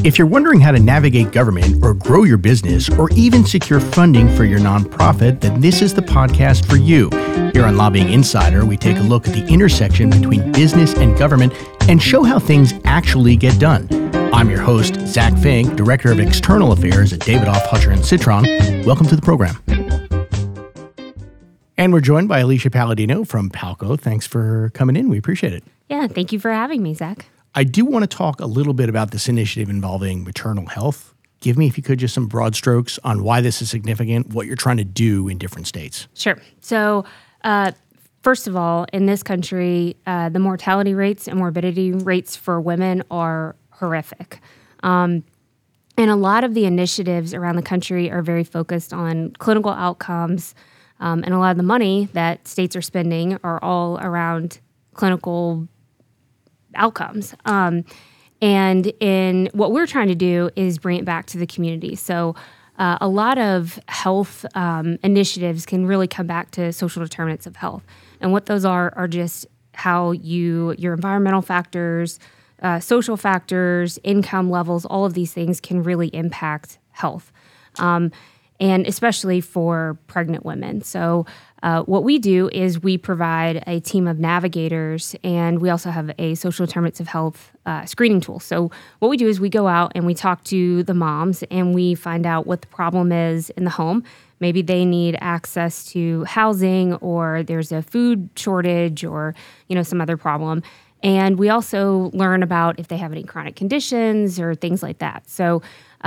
If you're wondering how to navigate government or grow your business or even secure funding for your nonprofit, then this is the podcast for you. Here on Lobbying Insider, we take a look at the intersection between business and government and show how things actually get done. I'm your host, Zach Fink, Director of External Affairs at Davidoff, Hutcher & Citron. Welcome to the program. And we're joined by Alicia Palladino from Palco. Thanks for coming in. We appreciate it. Yeah, thank you for having me, Zach. I do want to talk a little bit about this initiative involving maternal health. Give me, if you could, just some broad strokes on why this is significant, what you're trying to do in different states. Sure. So, first of all, in this country, the mortality rates and morbidity rates for women are horrific. And a lot of the initiatives around the country are very focused on clinical outcomes, and a lot of the money that states are spending are all around clinical outcomes. And in what we're trying to do is bring it back to the community. So a lot of health initiatives can really come back to social determinants of health. And what those are just how your environmental factors, social factors, income levels, all of these things can really impact health. And especially for pregnant women. So what we do is we provide a team of navigators, and we also have a social determinants of health screening tool. So what we do is we go out and we talk to the moms, and we find out what the problem is in the home. Maybe they need access to housing, or there's a food shortage, or some other problem. And we also learn about if they have any chronic conditions or things like that. So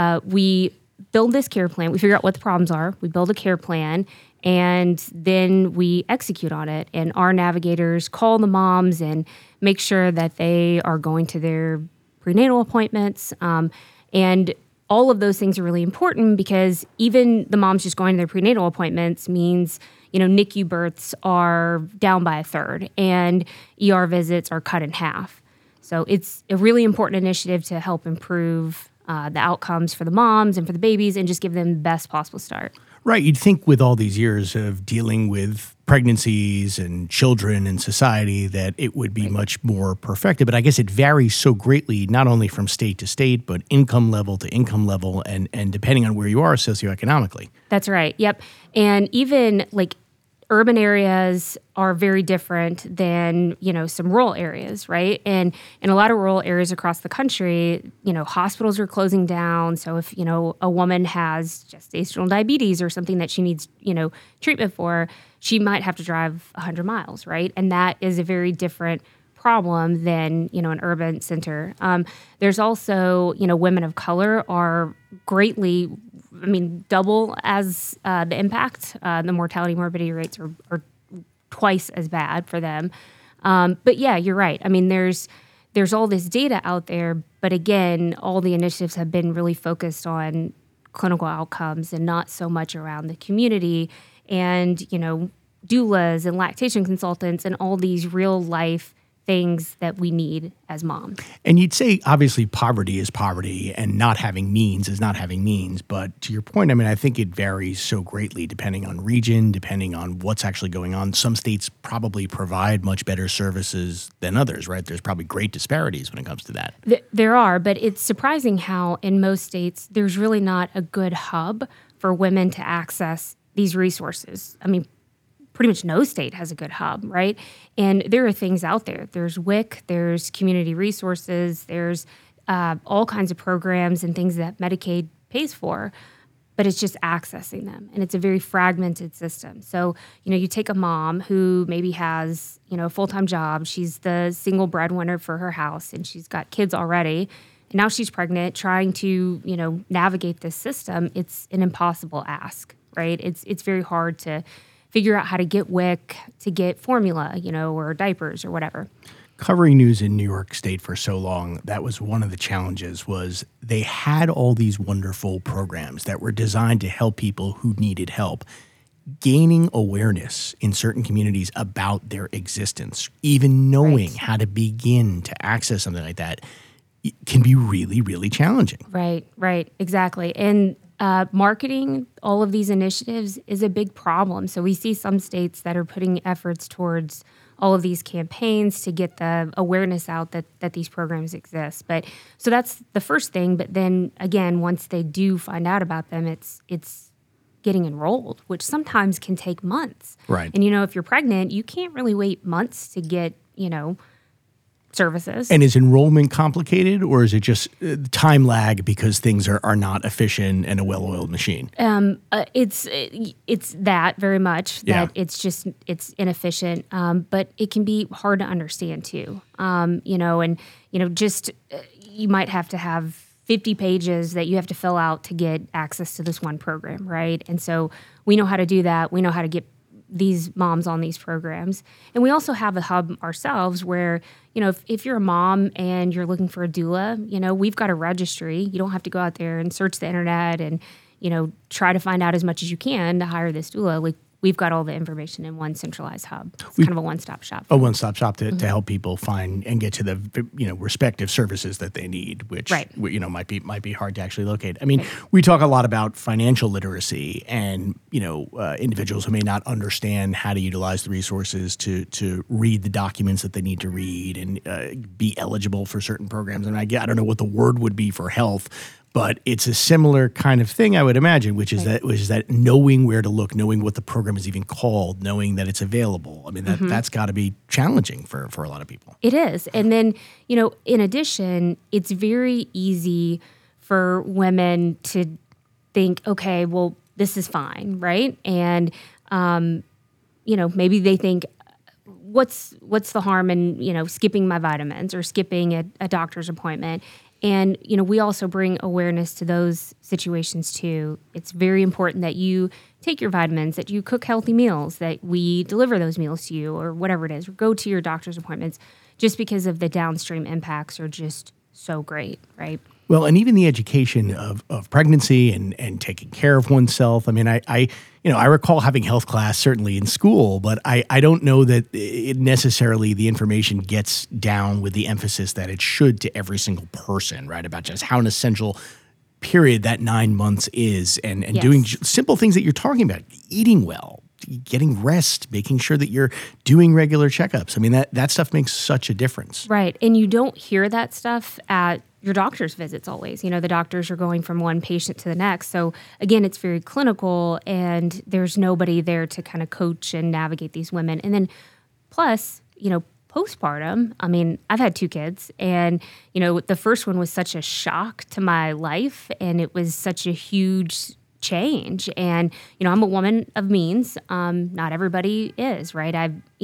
we build this care plan. We figure out what the problems are. We build a care plan, and then we execute on it. And our navigators call the moms and make sure that they are going to their prenatal appointments. And all of those things are really important because even the moms just going to their prenatal appointments means, NICU births are down by a third and ER visits are cut in half. So it's a really important initiative to help improve the outcomes for the moms and for the babies and just give them the best possible start. Right. You'd think with all these years of dealing with pregnancies and children and society that it would be much more perfected. But I guess it varies so greatly, not only from state to state, but income level to income level and depending on where you are socioeconomically. That's right. Yep. And even urban areas are very different than, some rural areas, right? And in a lot of rural areas across the country, hospitals are closing down. So if, a woman has gestational diabetes or something that she needs, treatment for, she might have to drive 100 miles, right? And that is a very different problem than, an urban center. There's also, women of color are greatly double as the impact. The mortality morbidity rates are twice as bad for them. But yeah, you're right. There's all this data out there, but again, all the initiatives have been really focused on clinical outcomes and not so much around the community and, doulas and lactation consultants and all these real life things that we need as moms. And you'd say, obviously, poverty is poverty and not having means is not having means. But to your point, I think it varies so greatly depending on region, depending on what's actually going on. Some states probably provide much better services than others, right? There's probably great disparities when it comes to that. There are, but it's surprising how in most states, there's really not a good hub for women to access these resources. Pretty much no state has a good hub, right? And there are things out there. There's WIC, there's community resources, there's all kinds of programs and things that Medicaid pays for, but it's just accessing them. And it's a very fragmented system. So, you take a mom who maybe has, a full-time job. She's the single breadwinner for her house, and she's got kids already. And now she's pregnant, trying to, navigate this system. It's an impossible ask, right? It's very hard to figure out how to get WIC, to get formula, or diapers or whatever. Covering news in New York State for so long, that was one of the challenges was they had all these wonderful programs that were designed to help people who needed help. Gaining awareness in certain communities about their existence, even knowing how to begin to access something like that can be really, really challenging. Right, exactly. And marketing all of these initiatives is a big problem. So we see some states that are putting efforts towards all of these campaigns to get the awareness out that these programs exist. But so that's the first thing. But then again, once they do find out about them, it's getting enrolled, which sometimes can take months. Right. And, if you're pregnant, you can't really wait months to get, services. And is enrollment complicated, or is it just time lag because things are not efficient and a well-oiled machine? It's that very much that it's inefficient, but it can be hard to understand too. You might have to have 50 pages that you have to fill out to get access to this one program, right? And so we know how to do that. We know how to get these moms on these programs. And we also have a hub ourselves where, if you're a mom and you're looking for a doula, we've got a registry. You don't have to go out there and search the internet and, try to find out as much as you can to hire this doula. Like, we've got all the information in one centralized hub. It's kind of a one-stop shop. A one-stop shop to help people find and get to the respective services that they need, which might be hard to actually locate. I mean, we talk a lot about financial literacy and individuals who may not understand how to utilize the resources to read the documents that they need to read and be eligible for certain programs. And I don't know what the word would be for health. But it's a similar kind of thing, I would imagine, which is that knowing where to look, knowing what the program is even called, knowing that it's available. I mean, that's got to be challenging for a lot of people. It is. And then, in addition, it's very easy for women to think, okay, well, this is fine, right? And, maybe they think, what's the harm in, skipping my vitamins or skipping a doctor's appointment? And, we also bring awareness to those situations too. It's very important that you take your vitamins, that you cook healthy meals, that we deliver those meals to you or whatever it is, or go to your doctor's appointments, just because of the downstream impacts are just so great, right? Well, and even the education of pregnancy and taking care of oneself. I mean, I recall having health class certainly in school, but I don't know that it necessarily the information gets down with the emphasis that it should to every single person, right? About just how an essential period that 9 months is and doing simple things that you're talking about, eating well, getting rest, making sure that you're doing regular checkups. I mean, that stuff makes such a difference. Right. And you don't hear that stuff at your doctor's visits always. The doctors are going from one patient to the next. So again, it's very clinical and there's nobody there to kind of coach and navigate these women. And then plus, postpartum, I mean, I've had 2 kids and, the first one was such a shock to my life and it was such a huge change. And, I'm a woman of means. Not everybody is, right?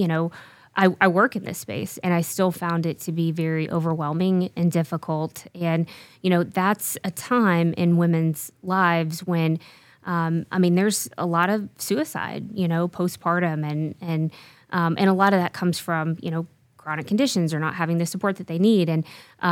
I work in this space and I still found it to be very overwhelming and difficult. And, that's a time in women's lives when, there's a lot of suicide, postpartum and a lot of that comes from, chronic conditions or not having the support that they need. And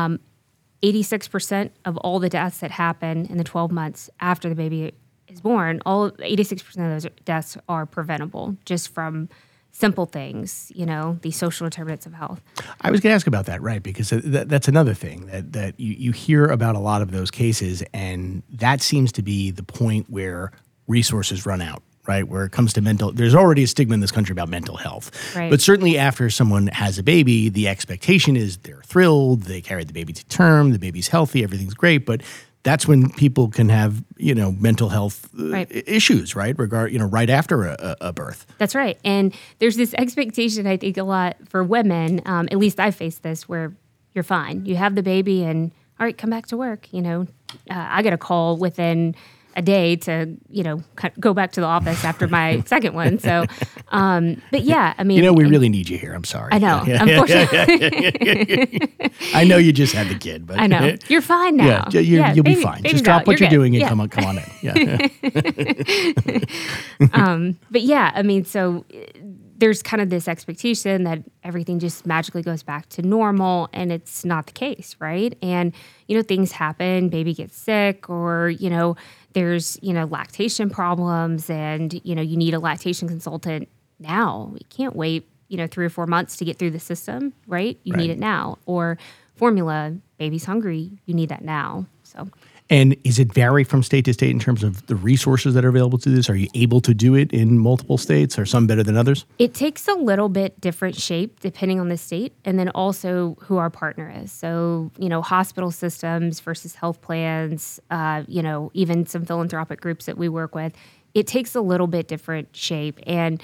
86% of all the deaths that happen in the 12 months after the baby is born, 86% of those deaths are preventable just from simple things, these social determinants of health. I was going to ask about that, right? Because that's another thing that you hear about a lot of those cases, and that seems to be the point where resources run out, right? Where it comes to there's already a stigma in this country about mental health. Right. But certainly after someone has a baby, the expectation is they're thrilled, they carried the baby to term, the baby's healthy, everything's great, but that's when people can have, mental health issues, right? Right after a birth. That's right. And there's this expectation, I think, a lot for women, at least I faced this, where you're fine. You have the baby and, all right, come back to work. I get a call within a day to, go back to the office after my second one. So, but yeah, I mean. We really need you here. I'm sorry. I know. Unfortunately. I know you just had the kid, but. I know. You're fine now. You'll be fine. Just drop what you're doing and come on in. Yeah. But yeah, I mean, so there's kind of this expectation that everything just magically goes back to normal, and it's not the case, right? And, things happen, baby gets sick, or, there's, lactation problems, and, you need a lactation consultant now. You can't wait, 3 or 4 months to get through the system, right? You need it now. Or formula, baby's hungry, you need that now. So. And is it vary from state to state in terms of the resources that are available to this? Are you able to do it in multiple states? Are some better than others? It takes a little bit different shape depending on the state and then also who our partner is. So, hospital systems versus health plans, even some philanthropic groups that we work with, it takes a little bit different shape. And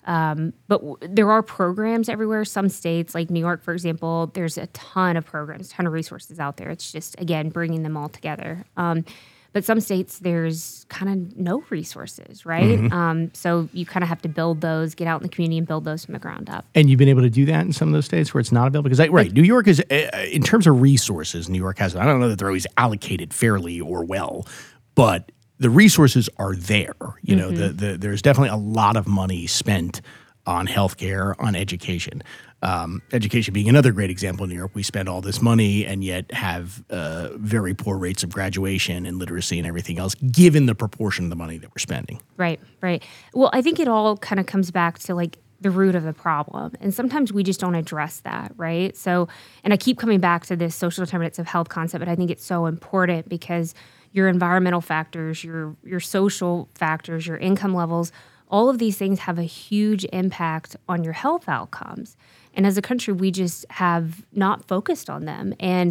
there are programs everywhere. Some states, like New York, for example, there's a ton of programs, ton of resources out there. It's just, again, bringing them all together. But some states, there's kind of no resources, right? So you kind of have to build those, get out in the community and build those from the ground up. And you've been able to do that in some of those states where it's not available? Because, New York is, in terms of resources, New York has, I don't know that they're always allocated fairly or well, but the resources are there. There's definitely a lot of money spent on healthcare, on education. Education being another great example in New York. We spend all this money and yet have very poor rates of graduation and literacy and everything else, given the proportion of the money that we're spending. Right. Well, I think it all kind of comes back to like the root of the problem. And sometimes we just don't address that, right? So, and I keep coming back to this social determinants of health concept, but I think it's so important because your environmental factors, your social factors, your income levels, all of these things have a huge impact on your health outcomes. And as a country, we just have not focused on them. And,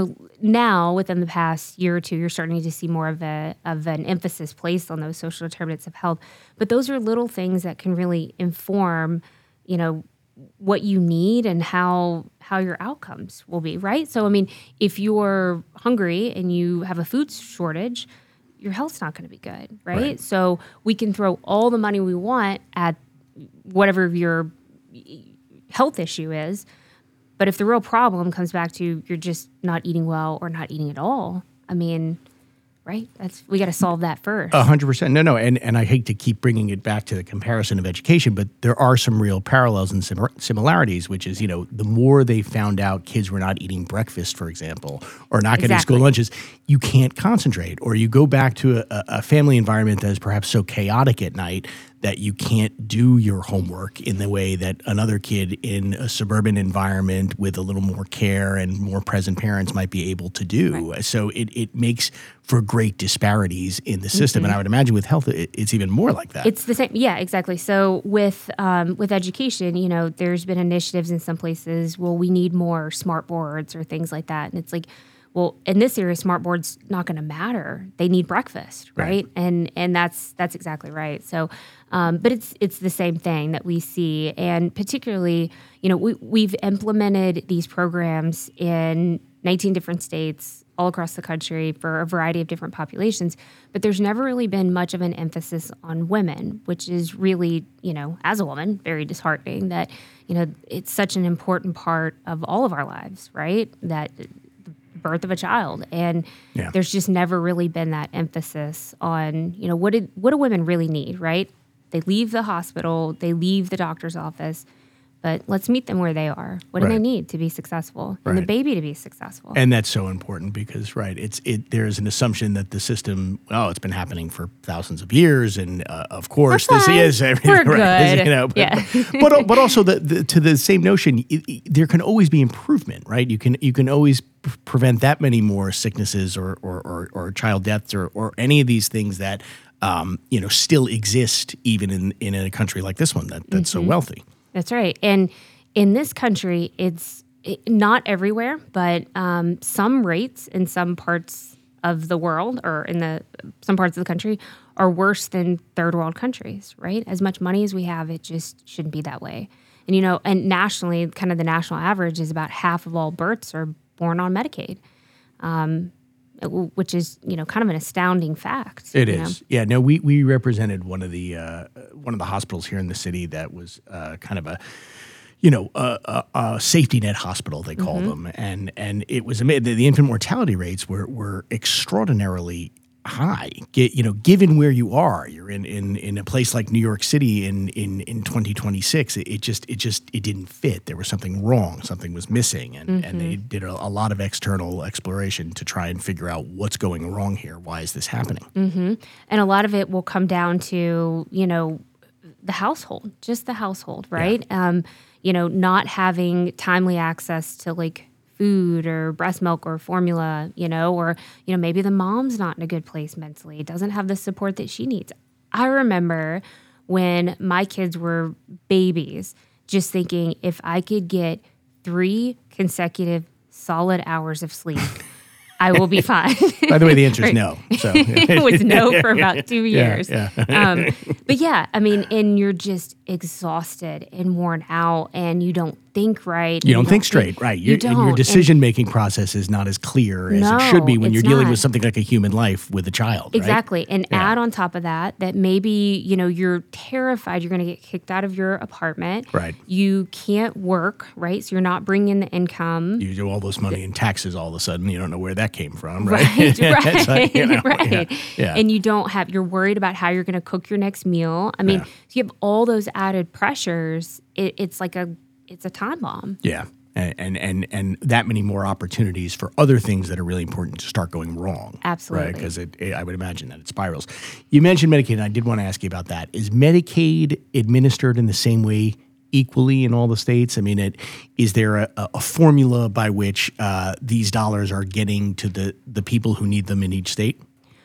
now within the past year or two, you're starting to see more of an emphasis placed on those social determinants of health. But those are little things that can really inform, what you need and how your outcomes will be, right? So, if you're hungry and you have a food shortage, your health's not going to be good, right? So we can throw all the money we want at whatever your health issue is, but if the real problem comes back to you're just not eating well or not eating at all, right? We got to solve that first. 100%. No. And I hate to keep bringing it back to the comparison of education, but there are some real parallels and similarities, which is, the more they found out kids were not eating breakfast, for example, or not getting school lunches, you can't concentrate. Or you go back to a family environment that is perhaps so chaotic at night that you can't do your homework in the way that another kid in a suburban environment with a little more care and more present parents might be able to do. Right. So it makes for great disparities in the system. And I would imagine with health, it's even more like that. It's the same. Yeah, exactly. So with education, there's been initiatives in some places, we need more smart boards or things like that. And it's like, well, in this area, smart boards not going to matter. They need breakfast, right? And that's exactly right. So, but it's the same thing that we see, and particularly, we've implemented these programs in 19 different states all across the country for a variety of different populations. But there's never really been much of an emphasis on women, which is really, as a woman, very disheartening. That it's such an important part of all of our lives, right? That birth of a child, and there's just never really been that emphasis on what do women really need, right? They leave the hospital, they leave the doctor's office, but let's meet them where they are. What do they need to be successful and the baby to be successful? And that's so important because there's an assumption that the system, it's been happening for thousands of years, and of course this is we're good. But also to the same notion, there can always be improvement, right? You can always prevent that many more sicknesses or child deaths or any of these things that still exist even in a country like this one that's so wealthy. That's right. And in this country, it's not everywhere, but some rates in some parts of the world or in some parts of the country are worse than third world countries, right? As much money as we have, it just shouldn't be that way. And, and nationally, kind of the national average is about half of all births are born on Medicaid, which is, kind of an astounding fact. It is. Yeah, no, we represented one of the hospitals here in the city that was kind of a safety net hospital, they call them. And it was amazing. The infant mortality rates were extraordinarily high, given where you are. You're in a place like New York City in 2026. It didn't fit. There was something wrong. Something was missing, and they did a lot of external exploration to try and figure out what's going wrong here. Why is this happening? And a lot of it will come down to the household, just the household, right? Yeah. Not having timely access to food or breast milk or formula, or, maybe the mom's not in a good place mentally, doesn't have the support that she needs. I remember when my kids were babies, just thinking if I could get 3 consecutive solid hours of sleep, I will be fine. By the way, the answer is no. So it was no for about 2 years. Yeah. But yeah, I mean, and you're just exhausted and worn out, and you don't think right. You don't think straight, right? You don't. Your decision-making process is not as clear as it should be when you're dealing with something like a human life with a child, exactly. Right? And add on top of that maybe, you're terrified you're going to get kicked out of your apartment. Right. You can't work, right? So you're not bringing in the income. You do all this money in taxes all of a sudden. You don't know where that came from, right? Right, like, right. Yeah. And you're worried about how you're going to cook your next meal. I mean, you have all those added pressures. It's a time bomb. Yeah. And that many more opportunities for other things that are really important to start going wrong. Absolutely. Right? Because I would imagine that it spirals. You mentioned Medicaid, and I did want to ask you about that. Is Medicaid administered in the same way equally in all the states? I mean, is there a formula by which these dollars are getting to the people who need them in each state?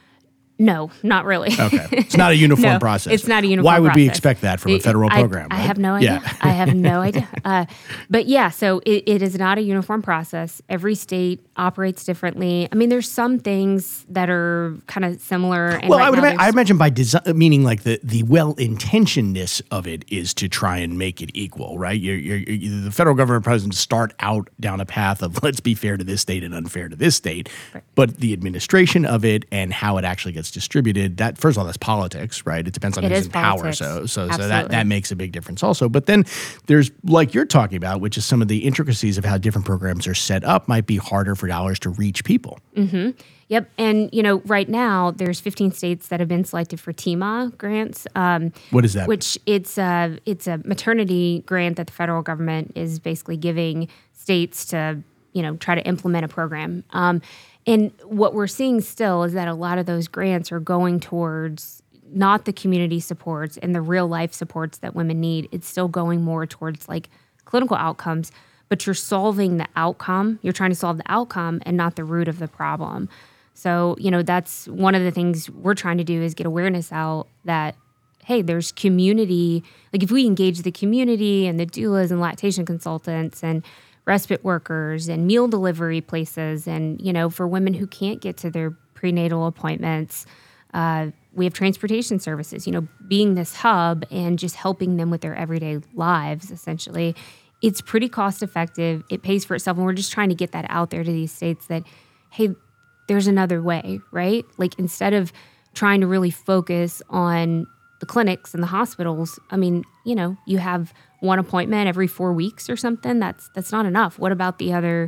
No, not really. Okay. It's not a uniform process. It's not a uniform process. Why would we process. expect that from a federal program? I right? have no idea. Yeah. I have no idea. But yeah, so it is not a uniform process. Every state operates differently. I mean, there's some things that are kind of similar. And Well, right I imagine by design, meaning like the well-intentionedness of it is to try and make it equal, right? The federal government doesn't start out down a path of let's be fair to this state and unfair to this state, right. But the administration of it and how it actually gets distributed, that first of all, that's politics, right? It depends on who's in power, so that makes a big difference also. But then there's, like you're talking about, which is some of the intricacies of how different programs are set up might be harder for dollars to reach people. Mm-hmm. Yep. And, right now there's 15 states that have been selected for TIMA grants. What is that? Which it's a maternity grant that the federal government is basically giving states to, try to implement a program. And what we're seeing still is that a lot of those grants are going towards not the community supports and the real life supports that women need. It's still going more towards like clinical outcomes, but you're solving the outcome. You're trying to solve the outcome and not the root of the problem. So, that's one of the things we're trying to do is get awareness out that, hey, there's community. Like if we engage the community and the doulas and lactation consultants and respite workers and meal delivery places and, for women who can't get to their prenatal appointments, we have transportation services, being this hub and just helping them with their everyday lives, essentially. It's pretty cost effective. It pays for itself. And we're just trying to get that out there to these states that, hey, there's another way, right? Like instead of trying to really focus on the clinics and the hospitals, I mean, you have one appointment every 4 weeks or something. That's not enough. What about the other,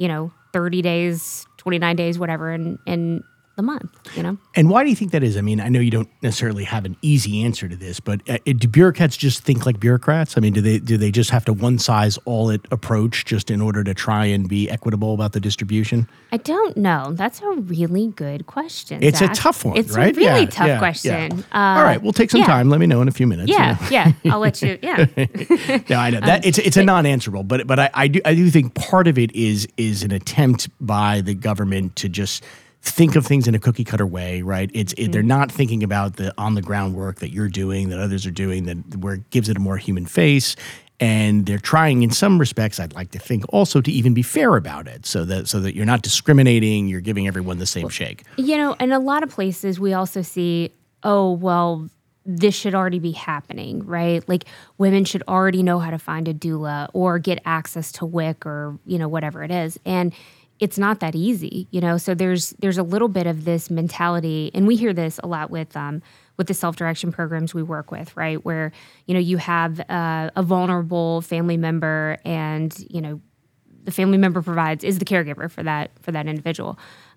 30 days, 29 days, whatever, in the month, And why do you think that is? I mean, I know you don't necessarily have an easy answer to this, but do bureaucrats just think like bureaucrats? I mean, do they just have to one-size-all-it approach just in order to try and be equitable about the distribution? I don't know. That's a really good question, It's Zach. a tough one, it's right? It's a really tough question. Yeah. All right, we'll take some time. Let me know in a few minutes. Yeah. I'll let you. Yeah. No, I know that it's a non-answerable, but I do think part of it is an attempt by the government to just think of things in a cookie cutter way, right? They're not thinking about the on the ground work that you're doing, that others are doing, where it gives it a more human face. And they're trying, in some respects, I'd like to think, also to even be fair about it, so that you're not discriminating, you're giving everyone the same shake. In a lot of places, we also see, oh, well, this should already be happening, right? Like women should already know how to find a doula or get access to WIC or whatever it is, and it's not that easy, So there's a little bit of this mentality, and we hear this a lot with the self-direction programs we work with, right? Where you have a vulnerable family member, and the family member is the caregiver for that individual.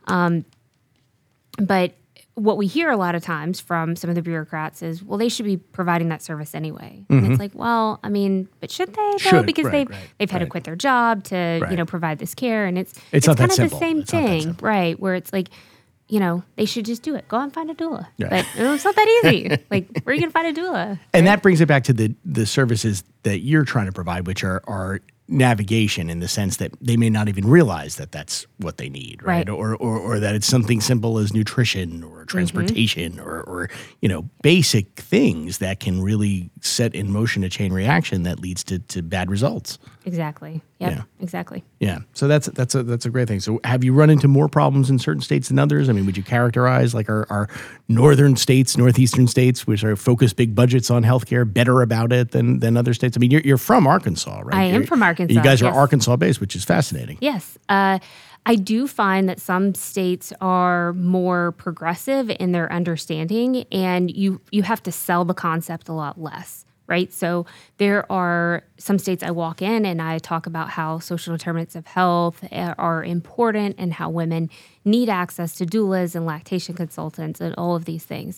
But what we hear a lot of times from some of the bureaucrats is, well, they should be providing that service anyway. And it's like, well, I mean, but should they though? Because they've had to quit their job to provide this care, and it's not kind that of simple. the same thing, right? Where it's like, they should just do it. Go out and find a doula. Right. But it's not that easy. Like, where are you going to find a doula? And that brings it back to the services that you're trying to provide, which are navigation in the sense that they may not even realize that that's what they need, right? Or that it's something simple as nutrition or transportation or basic things that can really set in motion a chain reaction that leads to bad results. Exactly. Yep. Yeah. Exactly. Yeah. So that's a great thing. So have you run into more problems in certain states than others? I mean, would you characterize like our northern states, northeastern states, which are focus big budgets on healthcare, better about it than other states? I mean, you're from Arkansas, right? I am from Arkansas. You guys are yes. Arkansas based, which is fascinating. Yes. I do find that some states are more progressive in their understanding, and you have to sell the concept a lot less, right? So there are some states I walk in and I talk about how social determinants of health are important and how women need access to doulas and lactation consultants and all of these things.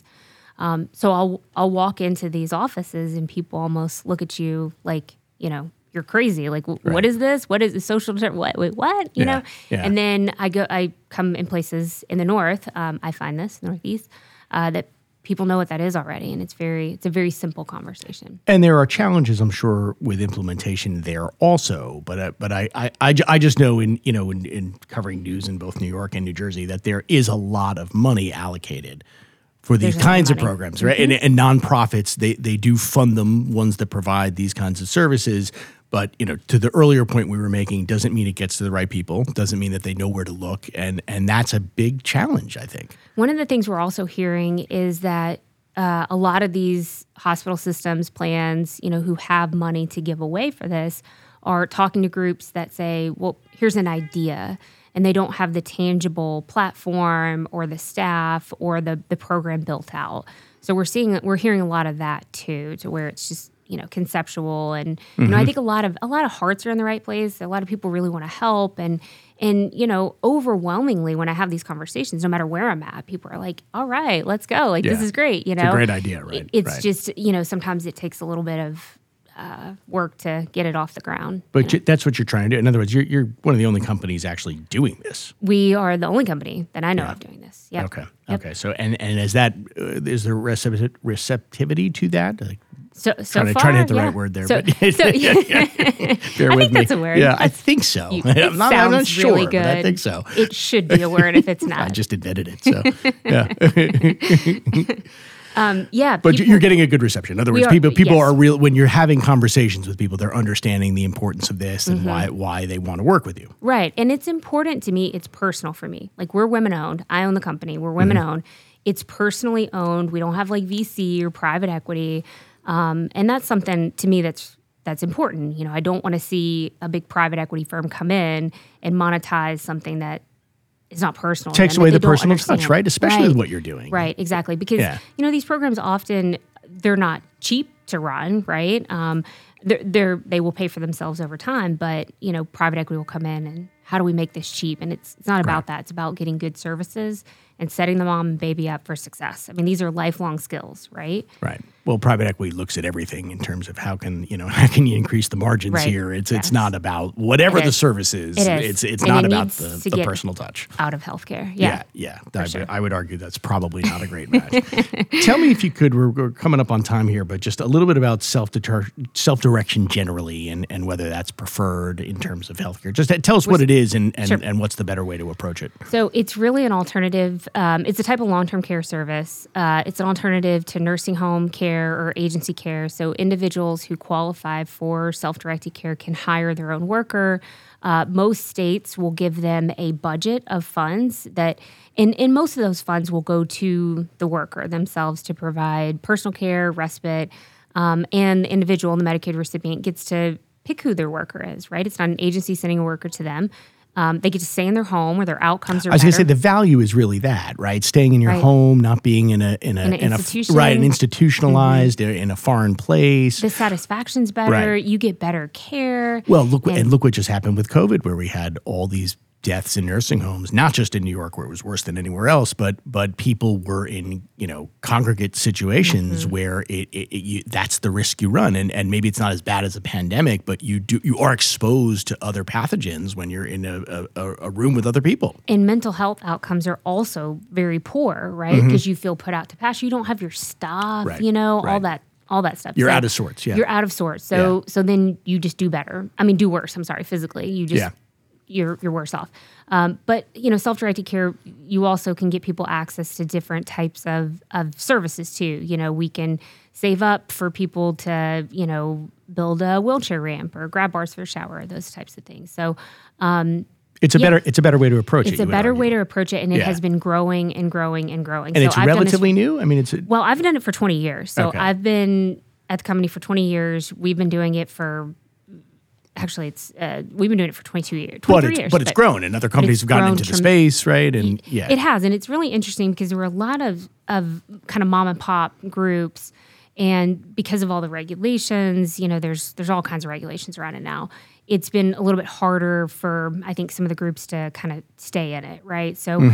So I'll walk into these offices and people almost look at you like, you're crazy. Like, what is this? What is the social determinant? What? You know? Yeah. And then I come in places in the north. I find this Northeast that people know what that is already, and it's a very simple conversation. And there are challenges, I'm sure, with implementation there also. But I just know in covering news in both New York and New Jersey that there is a lot of money allocated for these kinds of programs, right? Mm-hmm. And nonprofits, they do fund them, ones that provide these kinds of services. But, to the earlier point we were making, doesn't mean it gets to the right people, doesn't mean that they know where to look. And that's a big challenge, I think. One of the things we're also hearing is that a lot of these hospital systems, plans, who have money to give away for this are talking to groups that say, well, here's an idea. And they don't have the tangible platform or the staff or the program built out. So we're hearing a lot of that too, to where it's just conceptual, and I think a lot of hearts are in the right place. A lot of people really want to help, and overwhelmingly when I have these conversations, no matter where I'm at, people are like, "All right, let's go! Like this is great." It's a great idea, right? It's just sometimes it takes a little bit of work to get it off the ground. But that's what you're trying to do. In other words, you're one of the only companies actually doing this. We are the only company that I know of doing this. Yep. Okay. Yep. Okay. So and is there receptivity to that? Like, So trying far, to hit the yeah. right word there, So, but so, bear I with think me. that's a word. Yeah, I think so. I'm not sure, really good. but I think so. It should be a word if it's not. I just invented it, so yeah. But you're getting a good reception. In other words, people yes. are real when you're having conversations with people. They're understanding the importance of this and why they want to work with you. Right, and it's important to me. It's personal for me. Like, we're women owned. I own the company. We're women owned. It's personally owned. We don't have like VC or private equity. And that's something to me that's important. I don't want to see a big private equity firm come in and monetize something that is not personal. Takes away the personal touch, right? Especially with what you're doing. Right, exactly. Because, these programs often, they're not cheap to run, right? They will pay for themselves over time, but, private equity will come in and how do we make this cheap? And it's not about that. It's about getting good services and setting the mom and baby up for success. I mean, these are lifelong skills, right? Right. Well, private equity looks at everything in terms of how can you increase the margins here. It's not about whatever the service is. It's not about the personal touch. Out of healthcare. Yeah. I would argue that's probably not a great match. Tell me if you could, we're coming up on time here, but just a little bit about self-direction generally and whether that's preferred in terms of healthcare. Just tell us what it is and what's the better way to approach it. So it's really an alternative. It's a type of long-term care service. It's an alternative to nursing home care or agency care. So individuals who qualify for self-directed care can hire their own worker. Most states will give them a budget of funds that, and most of those funds will go to the worker themselves to provide personal care, respite, and the individual, the Medicaid recipient, gets to pick who their worker is, right? It's not an agency sending a worker to them. They get to stay in their home where their outcomes are better. I was going to say the value is really that, right? Staying in your home, not being in an institution, right, institutionalized in a foreign place. The satisfaction's better. Right. You get better care. Well, look what just happened with COVID, where we had all these deaths in nursing homes, not just in New York where it was worse than anywhere else, but people were in congregate situations where that's the risk you run, and maybe it's not as bad as a pandemic, but you are exposed to other pathogens when you're in a room with other people. And mental health outcomes are also very poor, right? Because you feel put out to pasture. You don't have your stuff, all that all that stuff. You're out of sorts. Yeah. You're out of sorts. So then you just do better. I mean, do worse. I'm sorry, physically. You just you're worse off. But self-directed care, you also can get people access to different types of services too. We can save up for people to build a wheelchair ramp or grab bars for a shower, those types of things. So it's a better way to approach it. It's a better way to approach it, and it has been growing and growing and growing. And so it's relatively new. I mean, well, I've done it for 20 years. So I've been at the company for 20 years. We've been doing it for. Actually, we've been doing it for 22 years, 23 years. But it's grown, and other companies have gotten into the space, right? And it has, and it's really interesting because there were a lot of kind of mom and pop groups, and because of all the regulations, there's all kinds of regulations around it now. It's been a little bit harder for, I think, some of the groups to kind of stay in it, right? So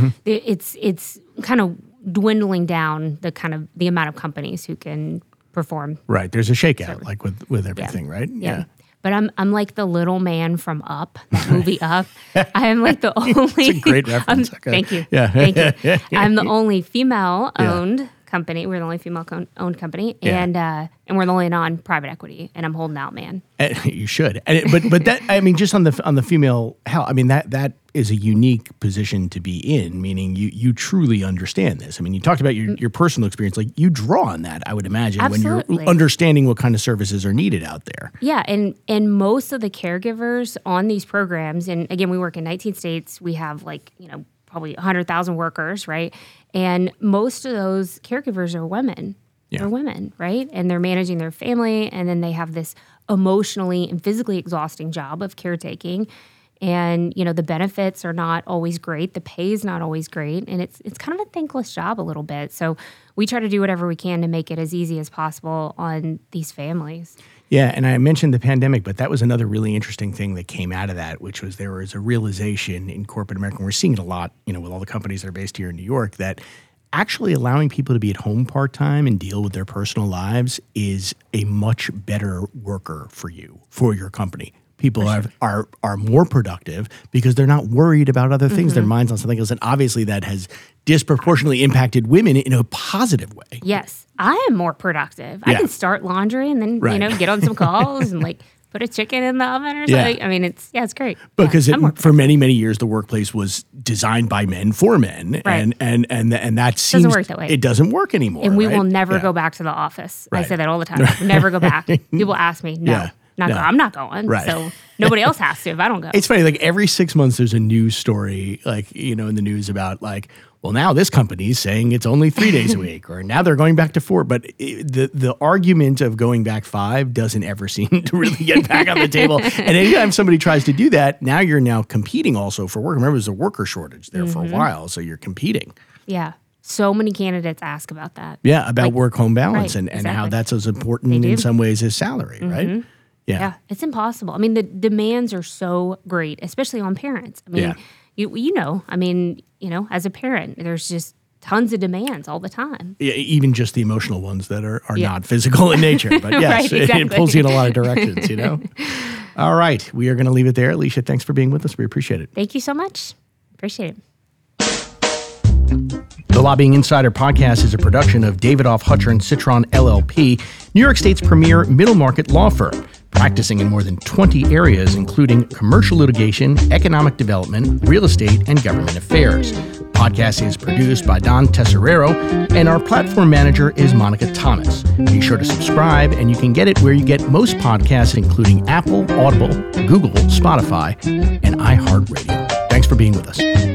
it's kind of dwindling down the amount of companies who can perform. Right. There's a shakeout, like with everything, right? Yeah. But I'm like the little man from Up, that movie Up. I am like the only. It's a great reference. Thank you. Yeah. Thank you. I'm the only female-owned company. We're the only female-owned company, and we're the only non-private equity. And I'm holding out, man. You should. But that, I mean, just on the female health, I mean that is a unique position to be in. Meaning you truly understand this. I mean, you talked about your personal experience. Like you draw on that, I would imagine, Absolutely. when you're understanding what kind of services are needed out there. Yeah, and most of the caregivers on these programs, and again, we work in 19 states. We have probably 100,000 workers, right? And most of those caregivers are women. Yeah. They're women, right? And they're managing their family, and then they have this emotionally and physically exhausting job of caretaking. And, the benefits are not always great. The pay is not always great. And it's kind of a thankless job a little bit. So we try to do whatever we can to make it as easy as possible on these families. Yeah, and I mentioned the pandemic, but that was another really interesting thing that came out of that, which was there was a realization in corporate America, and we're seeing it a lot, with all the companies that are based here in New York, that actually allowing people to be at home part-time and deal with their personal lives is a much better worker for your company. People are more productive because they're not worried about other things. Their mind's on something else. And obviously that has disproportionately impacted women in a positive way. Yes. I am more productive. I can start laundry and then, get on some calls and put a chicken in the oven or something. Yeah. I mean, it's great. Because for many, many years, the workplace was designed by men for men. Right. And that seems... doesn't work that way. It doesn't work anymore. And we will never go back to the office. Right. I say that all the time. Never go back. People ask me, no. I'm not going. Right. So nobody else has to if I don't go. It's funny, every 6 months there's a news story, in the news about well, now this company's saying it's only 3 days a week, or now they're going back to 4. But the argument of going back 5 doesn't ever seem to really get back on the table. And anytime somebody tries to do that, you're competing also for work. Remember, there's a worker shortage there for a while, so you're competing. Yeah. So many candidates ask about that. Yeah, about work-home balance and how that's as important in some ways as salary, right? Yeah, it's impossible. I mean, the demands are so great, especially on parents. I mean, as a parent, there's just tons of demands all the time. Yeah, even just the emotional ones that are not physical in nature. But yes, right, exactly. It pulls you in a lot of directions, All right, we are going to leave it there. Alicia, thanks for being with us. We appreciate it. Thank you so much. Appreciate it. The Lobbying Insider Podcast is a production of Davidoff Hutcher & Citron LLP, New York State's premier middle market law firm, practicing in more than 20 areas, including commercial litigation, economic development, real estate, and government affairs. The podcast is produced by Don Tesserero, and our platform manager is Monica Thomas. Be sure to subscribe, and you can get it where you get most podcasts, including Apple, Audible, Google, Spotify, and iHeartRadio. Thanks for being with us.